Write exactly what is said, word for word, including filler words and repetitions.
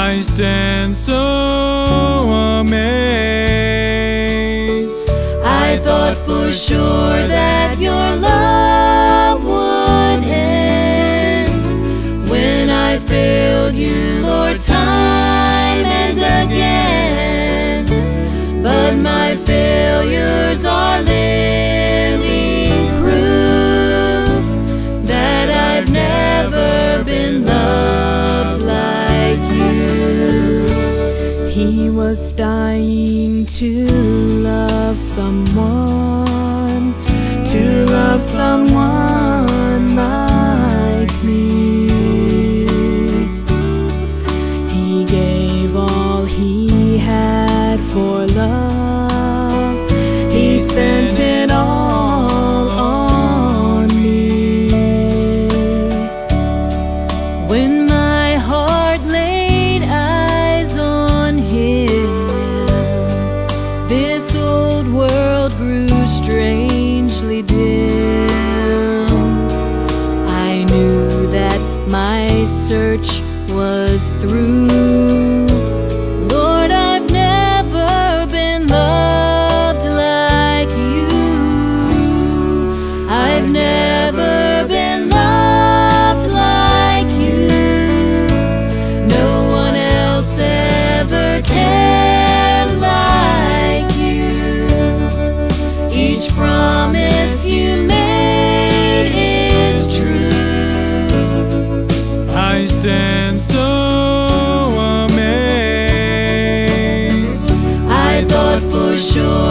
I stand so amazed. I thought for sure that your love would end when I failed you, Lord, time and again. But my failures are living proof that I've never been loved like you. He was dying to love someone, to love someone like me. He gave all he had for love. He spent it all on me. When my heart laid eyes on him, this old world grew strangely dim. I knew that my search was through. Lord, I've never been loved like you. I've never been loved like you. No one else ever cared like you. Each promise you made is true. I stand so amazed. I thought for sure